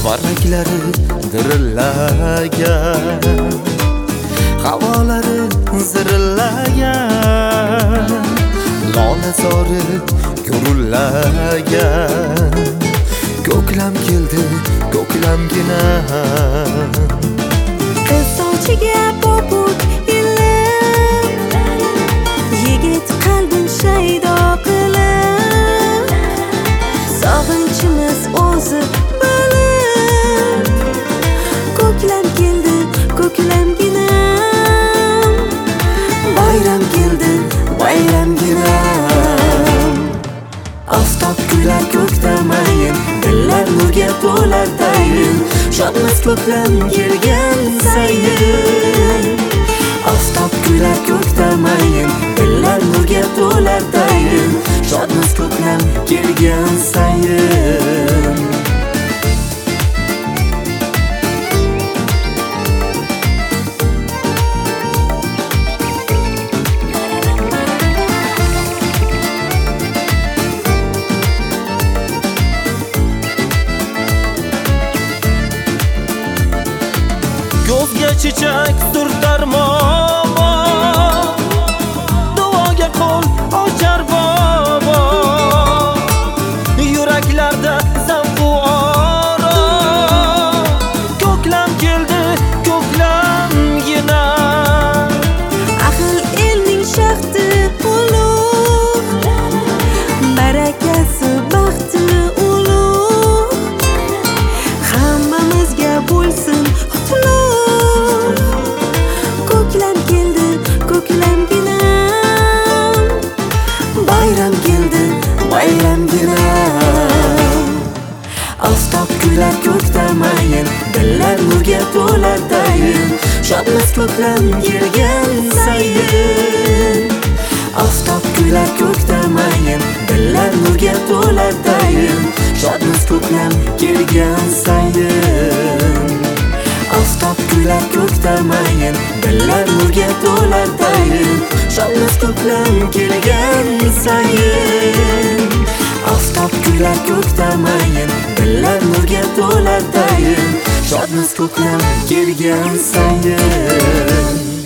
Varraklari dirillagan, havolari zirillagan, lola zori gurullagan. Ko'klam keldi, ko'klamgina qiz sochiga popuk ilib, yigit qalbin shaydo qilib, sog'inchimiz o'zi bilib. Ko'klam keldi, ko'klamgina, bayram keldi, bayramgina. Oftob kular ko'kda mayin, dillar nurga to'lar tayin, shodmiz ko'klam kelgan sayin. Oftob kular ko'kda mayin, dillar nurga to'lar tayin, shodmiz ko'klam kelgan sayin. Ko'zga chechak surtar momo, duoga qo'l ochar bobo. Yuraklarda zavq u oro, ko'klam keldi, ko'klamgina. Ahil elning shahti ulug', barakasi baxti ulug', hammamizga bo'lsin qutlug'. Ko'klam keldi, ko'klamgina, bayram keldi, bayramgina. Oftob kular ko'kda mayin, dillar nurga to'lar tayin, shodmiz ko'klam kelgan sayin. Oftob kular ko'kda mayin, dillar nurga to'lar tayin, shodmiz ko'klam kelgan sayin. Oftob kular ko'kda mayin, dillar nurga to'lar tayin, shodmiz ko'klam kelgan sayin. Oftob kular ko'kda mayin, dillar nurga to'lar tayin, shodmiz ko'klam kelgan sayin.